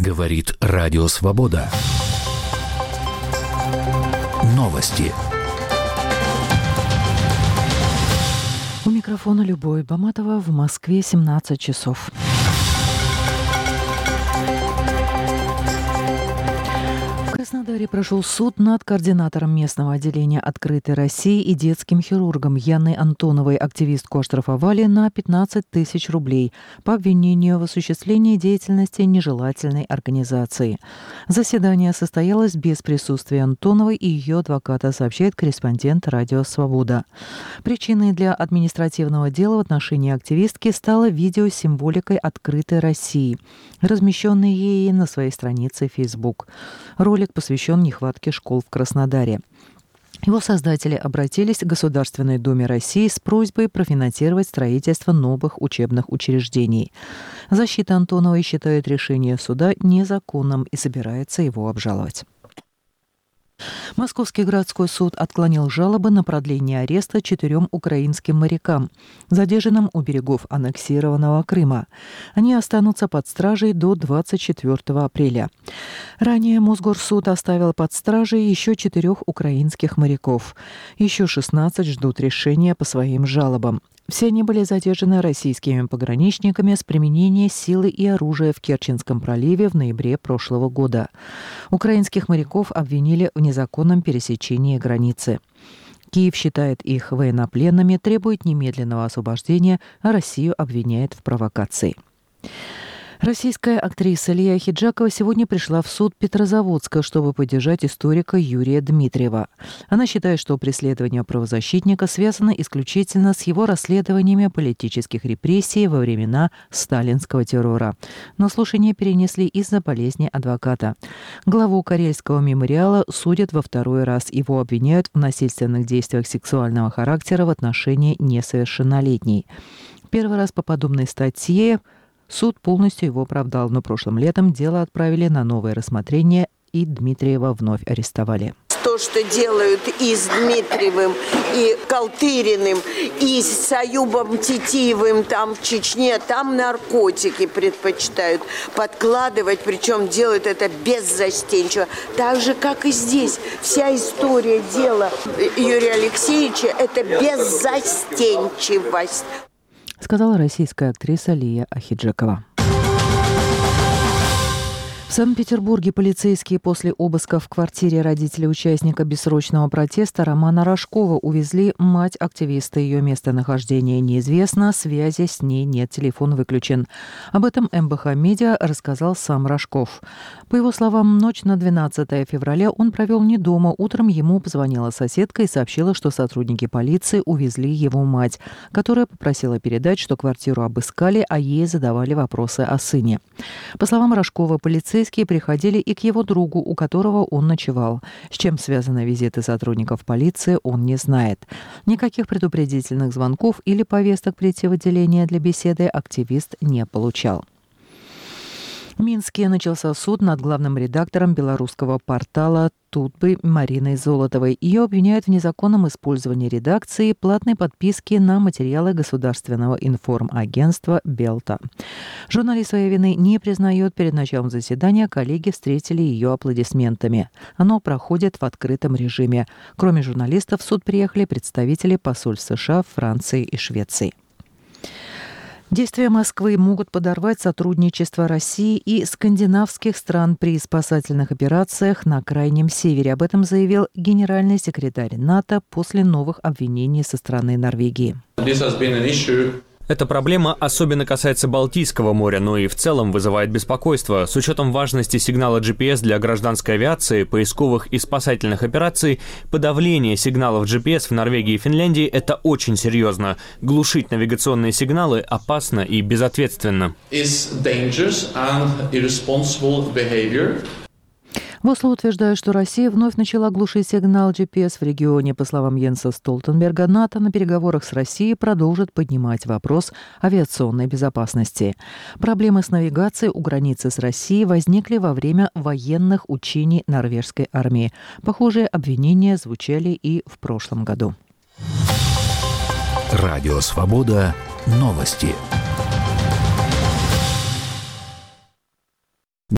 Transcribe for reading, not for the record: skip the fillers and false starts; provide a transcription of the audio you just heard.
Говорит Радио Свобода. Новости. У микрофона Любовь Баматова. В Москве 17 часов. В Краснодаре прошел суд над координатором местного отделения «Открытой России» и детским хирургом Яной Антоновой. Активистку оштрафовали на 15 тысяч рублей по обвинению в осуществлении деятельности нежелательной организации. Заседание состоялось без присутствия Антоновой и ее адвоката, сообщает корреспондент «Радио Свобода». Причиной для административного дела в отношении активистки стало видео с символикой «Открытой России», размещенное ей на своей странице Facebook. Ролик посвящен нехватке школ в Краснодаре. Его создатели обратились к Государственной Думе России с просьбой профинансировать строительство новых учебных учреждений. Защита Антоновой считает решение суда незаконным и собирается его обжаловать. Московский городской суд отклонил жалобы на продление ареста 4 украинским морякам, задержанным у берегов аннексированного Крыма. Они останутся под стражей до 24 апреля. Ранее Мосгорсуд оставил под стражей еще 4 украинских моряков. Еще 16 ждут решения по своим жалобам. Все они были задержаны российскими пограничниками с применением силы и оружия в Керченском проливе в ноябре прошлого года. Украинских моряков обвинили в незаконном пересечении границы. Киев считает их военнопленными, требует немедленного освобождения, а Россию обвиняет в провокации. Российская актриса Лия Ахеджакова сегодня пришла в суд Петрозаводска, чтобы поддержать историка Юрия Дмитриева. Она считает, что преследование правозащитника связано исключительно с его расследованиями политических репрессий во времена сталинского террора. Но слушания перенесли из-за болезни адвоката. Главу Карельского мемориала судят во второй раз. Его обвиняют в насильственных действиях сексуального характера в отношении несовершеннолетней. Первый раз по подобной статье суд полностью его оправдал, но прошлым летом дело отправили на новое рассмотрение, и Дмитриева вновь арестовали. То, что делают и с Дмитриевым, и Калтыриным, и с Аюбом Титиевым там в Чечне, там наркотики предпочитают подкладывать, причем делают это беззастенчиво. Так же, как и здесь. Вся история дела Юрия Алексеевича – это беззастенчивость, сказала российская актриса Лия Ахеджакова. В Санкт-Петербурге полицейские после обыска в квартире родителей участника бессрочного протеста Романа Рожкова увезли мать активиста. Ее местонахождение неизвестно, связи с ней нет, телефон выключен. Об этом МБХ Медиа рассказал сам Рожков. По его словам, ночь на 12 февраля он провел не дома. Утром ему позвонила соседка и сообщила, что сотрудники полиции увезли его мать, которая попросила передать, что квартиру обыскали, а ей задавали вопросы о сыне. По словам Рожкова, полицейские приходили и к его другу, у которого он ночевал. С чем связаны визиты сотрудников полиции, он не знает. Никаких предупредительных звонков или повесток прийти в отделение для беседы активист не получал. В Минске начался суд над главным редактором белорусского портала «Тутбы» Мариной Золотовой. Ее обвиняют в незаконном использовании редакции платной подписки на материалы государственного информагентства «Белта». Журналист своей вины не признает. Перед началом заседания коллеги встретили ее аплодисментами. Оно проходит в открытом режиме. Кроме журналистов, в суд приехали представители посольств США, Франции и Швеции. Действия Москвы могут подорвать сотрудничество России и скандинавских стран при спасательных операциях на Крайнем Севере. Об этом заявил генеральный секретарь НАТО после новых обвинений со стороны Норвегии. Эта проблема особенно касается Балтийского моря, но и в целом вызывает беспокойство. С учетом важности сигнала GPS для гражданской авиации, поисковых и спасательных операций, подавление сигналов GPS в Норвегии и Финляндии – это очень серьезно. Глушить навигационные сигналы опасно и безответственно. В Осло утверждают, что Россия вновь начала глушить сигнал GPS в регионе. По словам Йенса Столтенберга, НАТО на переговорах с Россией продолжит поднимать вопрос авиационной безопасности. Проблемы с навигацией у границы с Россией возникли во время военных учений норвежской армии. Похожие обвинения звучали и в прошлом году. Радио Свобода. Новости.